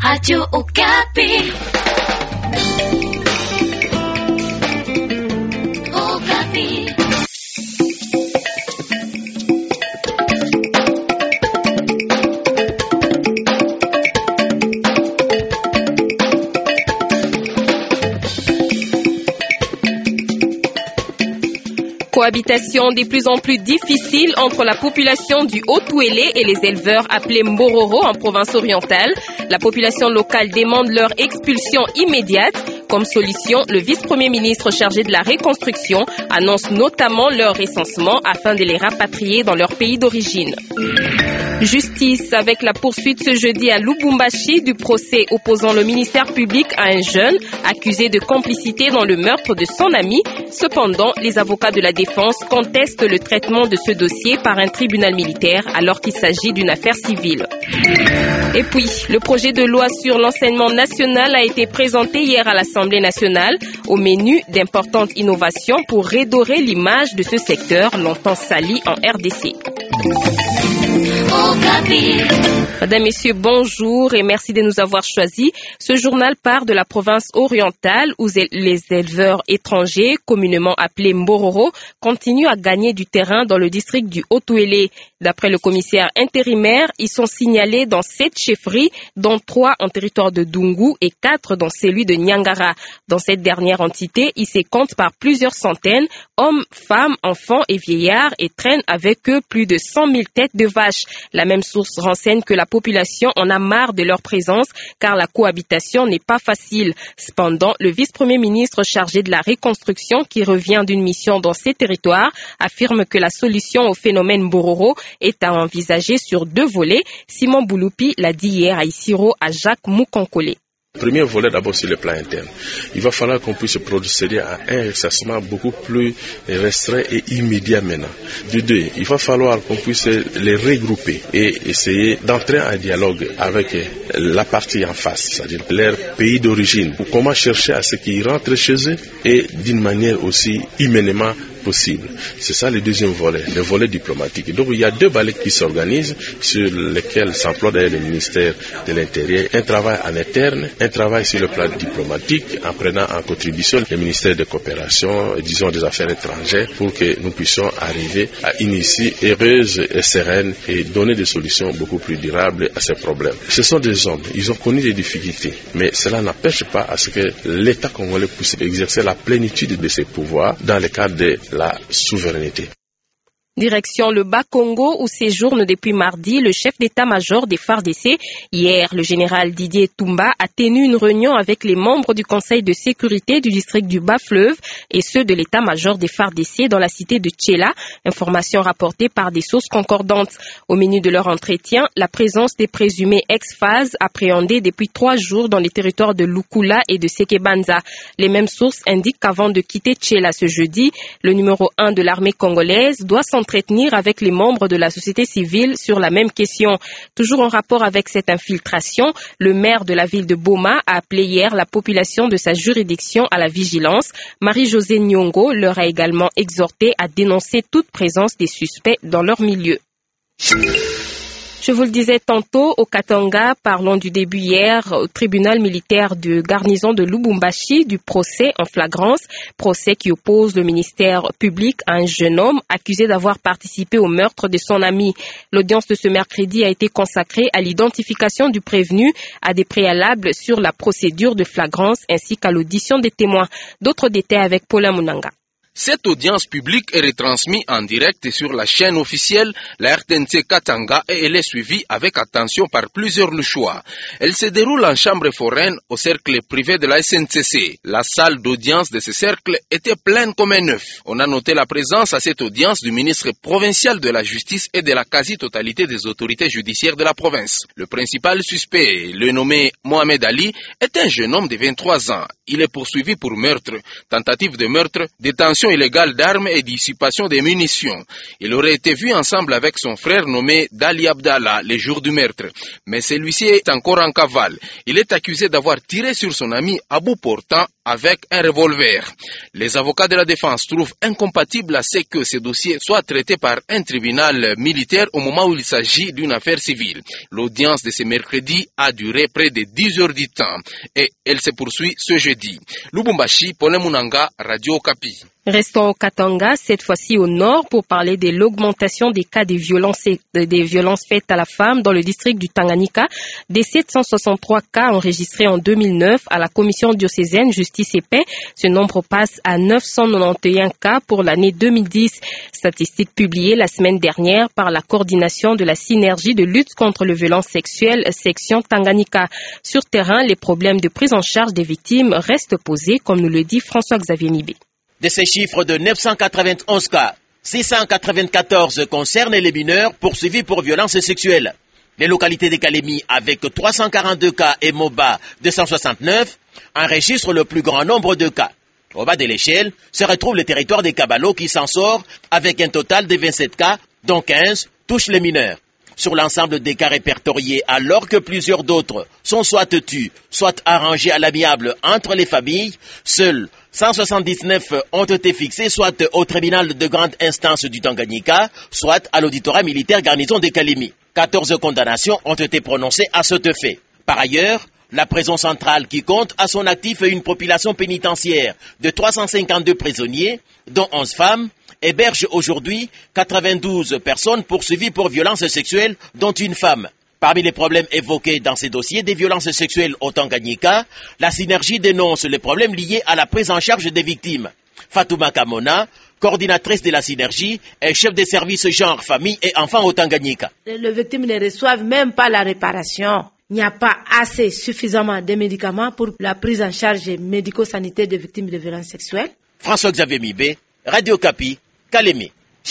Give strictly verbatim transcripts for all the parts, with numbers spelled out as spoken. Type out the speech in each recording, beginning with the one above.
Radio Okapi. Okapi. Cohabitation de plus en plus difficile entre la population du Haut-Touélé et les éleveurs appelés Mbororo en province orientale. La population locale demande leur expulsion immédiate. Comme solution, le vice-premier ministre chargé de la reconstruction annonce notamment leur recensement afin de les rapatrier dans leur pays d'origine. Justice avec la poursuite ce jeudi à Lubumbashi du procès opposant le ministère public à un jeune accusé de complicité dans le meurtre de son ami. Cependant, les avocats de la défense contestent le traitement de ce dossier par un tribunal militaire alors qu'il s'agit d'une affaire civile. Et puis, le projet de loi sur l'enseignement national a été présenté hier à l'Assemblée nationale. Au menu, d'importantes innovations pour redorer l'image de ce secteur longtemps sali en R D C. Mesdames, Messieurs, bonjour et merci de nous avoir choisis. Ce journal part de la province orientale où les éleveurs étrangers, communément appelés Mbororo, continuent à gagner du terrain dans le district du Haut-Touélé. D'après le commissaire intérimaire, ils sont signalés dans sept chefferies, dont trois en territoire de Dungu et quatre dans celui de Nyangara. Dans cette dernière entité, ils se comptent par plusieurs centaines, hommes, femmes, enfants et vieillards, et traînent avec eux plus de cent mille têtes de vaches. La même source renseigne que la population en a marre de leur présence car la cohabitation n'est pas facile. Cependant, le vice-premier ministre chargé de la reconstruction qui revient d'une mission dans ces territoires affirme que la solution au phénomène Mbororo est à envisager sur deux volets. Simon Bouloupi l'a dit hier à Isiro à Jacques Moukonkole. Premier volet d'abord sur le plan interne. Il va falloir qu'on puisse procéder à un recensement beaucoup plus restreint et immédiat maintenant. De deux, il va falloir qu'on puisse les regrouper et essayer d'entrer en dialogue avec la partie en face, c'est-à-dire leur pays d'origine, pour comment chercher à ce qu'ils rentrent chez eux et d'une manière aussi humainement possible. C'est ça le deuxième volet, le volet diplomatique. Donc il y a deux balais qui s'organisent sur lesquels s'emploie d'ailleurs le ministère de l'Intérieur. Un travail en interne, un travail sur le plan diplomatique en prenant en contribution le ministère de coopération, disons des affaires étrangères, pour que nous puissions arriver à une issue heureuse et sereine et donner des solutions beaucoup plus durables à ces problèmes. Ce sont des hommes, ils ont connu des difficultés, mais cela n'empêche pas à ce que l'État congolais puisse exercer la plénitude de ses pouvoirs dans le cadre de la souveraineté. Direction le Bas-Congo où séjourne depuis mardi le chef d'état-major des F A R D C. Hier, le général Didier Toumba a tenu une réunion avec les membres du Conseil de sécurité du district du Bas-Fleuve et ceux de l'état-major des F A R D C dans la cité de Tchela. Information rapportée par des sources concordantes. Au menu de leur entretien, la présence des présumés ex-F A Z appréhendés depuis trois jours dans les territoires de Lukula et de Sekebanza. Les mêmes sources indiquent qu'avant de quitter Tchela ce jeudi, le numéro un de l'armée congolaise doit s'en entretenir avec les membres de la société civile sur la même question. Toujours en rapport avec cette infiltration, le maire de la ville de Boma a appelé hier la population de sa juridiction à la vigilance. Marie-Josée Nyongo leur a également exhorté à dénoncer toute présence des suspects dans leur milieu. Je vous le disais tantôt, au Katanga, parlons du début hier au tribunal militaire de garnison de Lubumbashi du procès en flagrance, procès qui oppose le ministère public à un jeune homme accusé d'avoir participé au meurtre de son ami. L'audience de ce mercredi a été consacrée à l'identification du prévenu, à des préalables sur la procédure de flagrance ainsi qu'à l'audition des témoins. D'autres détails avec Paulin Munanga. Cette audience publique est retransmise en direct sur la chaîne officielle, la R T N C Katanga, et elle est suivie avec attention par plusieurs Luchois. Elle se déroule en chambre foraine au cercle privé de la S N C C. La salle d'audience de ce cercle était pleine comme un œuf. On a noté la présence à cette audience du ministre provincial de la Justice et de la quasi-totalité des autorités judiciaires de la province. Le principal suspect, le nommé Mohamed Ali, est un jeune homme de vingt-trois ans. Il est poursuivi pour meurtre, tentative de meurtre, détention illégale d'armes et dissipation des munitions. Il aurait été vu ensemble avec son frère nommé Dali Abdallah les jours du meurtre. Mais celui-ci est encore en cavale. Il est accusé d'avoir tiré sur son ami à bout portant avec un revolver. Les avocats de la défense trouvent incompatible à ce que ces dossiers soient traités par un tribunal militaire au moment où il s'agit d'une affaire civile. L'audience de ce mercredi a duré près de dix heures du temps et elle se poursuit ce jeudi. Lubumbashi, Paul Munanga, Radio Okapi. Restons au Katanga, cette fois-ci au nord, pour parler de l'augmentation des cas de violences, des violences faites à la femme dans le district du Tanganyika. Des sept cent soixante-trois cas enregistrés en deux mille neuf à la commission diocésaine Justice et Paix, ce nombre passe à neuf cent quatre-vingt-onze cas pour l'année deux mille dix. Statistiques publiées la semaine dernière par la coordination de la synergie de lutte contre les violences sexuelles section Tanganyika. Sur terrain, les problèmes de prise en charge des victimes restent posés, comme nous le dit François-Xavier Mibé. De ces chiffres de neuf cent quatre-vingt-onze cas, six cent quatre-vingt-quatorze concernent les mineurs poursuivis pour violences sexuelles. Les localités de Kalemi, avec trois cent quarante-deux cas et Moba deux cent soixante-neuf, enregistrent le plus grand nombre de cas. Au bas de l'échelle se retrouve le territoire des Kabalo qui s'en sort avec un total de vingt-sept cas, dont quinze touchent les mineurs. Sur l'ensemble des cas répertoriés, alors que plusieurs d'autres sont soit tués, soit arrangés à l'amiable entre les familles, seuls cent soixante-dix-neuf ont été fixés soit au tribunal de grande instance du Tanganyika, soit à l'auditorat militaire garnison de Kalemi. quatorze condamnations ont été prononcées à cet effet. Par ailleurs, la prison centrale, qui compte à son actif une population pénitentiaire de trois cent cinquante-deux prisonniers, dont onze femmes, héberge aujourd'hui quatre-vingt-douze personnes poursuivies pour violences sexuelles, dont une femme. Parmi les problèmes évoqués dans ces dossiers des violences sexuelles au Tanganyika, la synergie dénonce les problèmes liés à la prise en charge des victimes. Fatouma Kamona, coordinatrice de la synergie, est chef des services genre, famille et enfants au Tanganyika. Les victimes ne reçoivent même pas la réparation. Il n'y a pas assez suffisamment de médicaments pour la prise en charge médico-sanitaire des victimes de violences sexuelles. François-Xavier Mibé, Radio Okapi, Kalemi.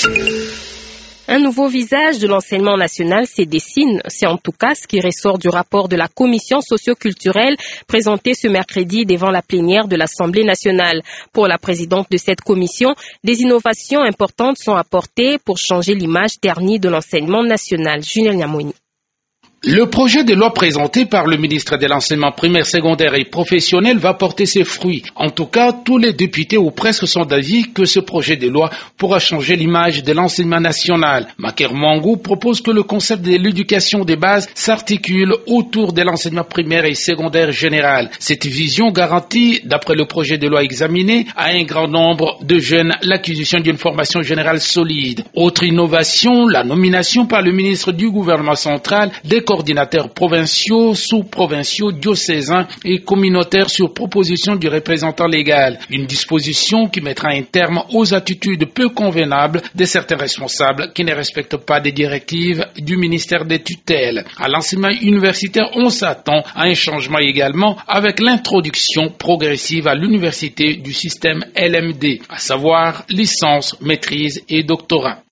Un nouveau visage de l'enseignement national se dessine. C'est en tout cas ce qui ressort du rapport de la commission socio-culturelle présenté ce mercredi devant la plénière de l'Assemblée nationale. Pour la présidente de cette commission, des innovations importantes sont apportées pour changer l'image ternie de l'enseignement national. Junior Niamouni. Le projet de loi présenté par le ministre de l'Enseignement primaire, secondaire et professionnel va porter ses fruits. En tout cas, tous les députés ou presque sont d'avis que ce projet de loi pourra changer l'image de l'enseignement national. Maker Mangou propose que le concept de l'éducation des bases s'articule autour de l'enseignement primaire et secondaire général. Cette vision garantit, d'après le projet de loi examiné, à un grand nombre de jeunes l'acquisition d'une formation générale solide. Autre innovation, la nomination par le ministre du gouvernement central des coordinateurs provinciaux, sous-provinciaux, diocésains et communautaires sur proposition du représentant légal. Une disposition qui mettra un terme aux attitudes peu convenables de certains responsables qui ne respectent pas des directives du ministère des tutelles. À l'enseignement universitaire, on s'attend à un changement également avec l'introduction progressive à l'université du système L M D, à savoir licence, maîtrise et doctorat.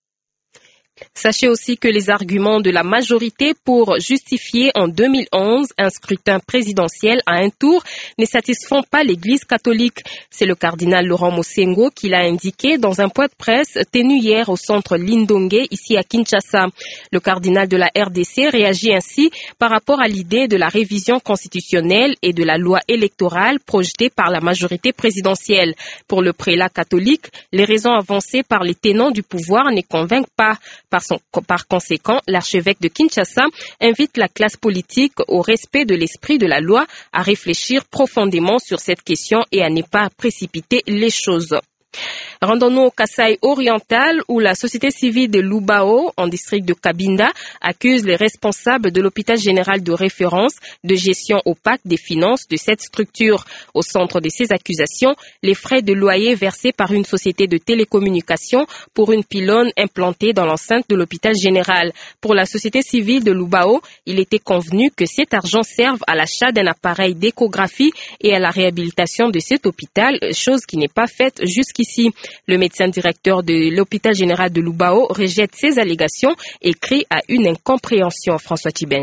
Sachez aussi que les arguments de la majorité pour justifier en deux mille onze un scrutin présidentiel à un tour ne satisfont pas l'Église catholique. C'est le cardinal Laurent Mosengo qui l'a indiqué dans un point de presse tenu hier au centre Lindongue, ici à Kinshasa. Le cardinal de la R D C réagit ainsi par rapport à l'idée de la révision constitutionnelle et de la loi électorale projetée par la majorité présidentielle. Pour le prélat catholique, les raisons avancées par les tenants du pouvoir ne convainquent pas. Par, son, par conséquent, l'archevêque de Kinshasa invite la classe politique au respect de l'esprit de la loi, à réfléchir profondément sur cette question et à ne pas précipiter les choses. Rendons-nous au Kasaï oriental où la société civile de Lubao, en district de Kabinda, accuse les responsables de l'hôpital général de référence de gestion opaque des finances de cette structure. Au centre de ces accusations, les frais de loyer versés par une société de télécommunications pour une pylône implantée dans l'enceinte de l'hôpital général. Pour la société civile de Lubao, il était convenu que cet argent serve à l'achat d'un appareil d'échographie et à la réhabilitation de cet hôpital, chose qui n'est pas faite jusqu'ici. Le médecin directeur de l'hôpital général de Lubao rejette ces allégations et crie à une incompréhension. François Tibenji.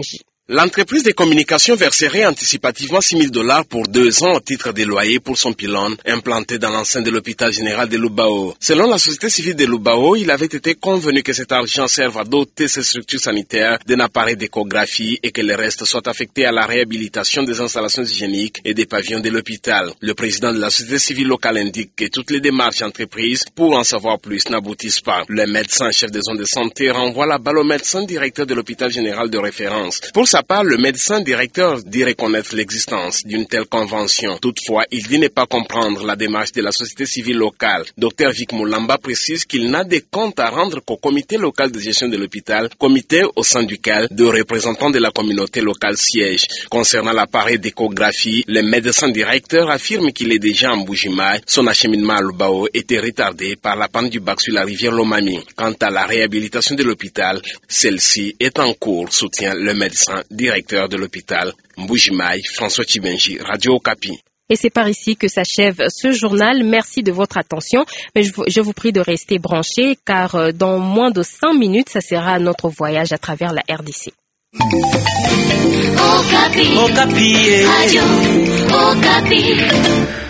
L'entreprise de communication verserait anticipativement six mille dollars pour deux ans au titre des loyers pour son pylône implanté dans l'enceinte de l'hôpital général de Lubao. Selon la société civile de Lubao, il avait été convenu que cet argent serve à doter ces structures sanitaires d'un appareil d'échographie et que le reste soit affecté à la réhabilitation des installations hygiéniques et des pavillons de l'hôpital. Le président de la société civile locale indique que toutes les démarches entreprises pour en savoir plus n'aboutissent pas. Le médecin chef de zone de santé renvoie la balle au médecin directeur de l'hôpital général de référence. Pour sa part, le médecin directeur dit reconnaître l'existence d'une telle convention. Toutefois, il dit ne pas comprendre la démarche de la société civile locale. Docteur Vic Moulamba précise qu'il n'a de compte à rendre qu'au comité local de gestion de l'hôpital, comité au sein duquel deux représentants de la communauté locale siègent. Concernant l'appareil d'échographie, le médecin directeur affirme qu'il est déjà en Bujimaï. Son acheminement à Lubao était retardé par la panne du bac sur la rivière Lomami. Quant à la réhabilitation de l'hôpital, celle-ci est en cours, soutient le médecin directeur de l'hôpital Mbujimaï, François Chibenji, Radio Okapi. Et c'est par ici que s'achève ce journal. Merci de votre attention. Mais je vous, je vous prie de rester branchés car dans moins de cinq minutes, ça sera notre voyage à travers la R D C. Okapi. Okapi. Radio Okapi.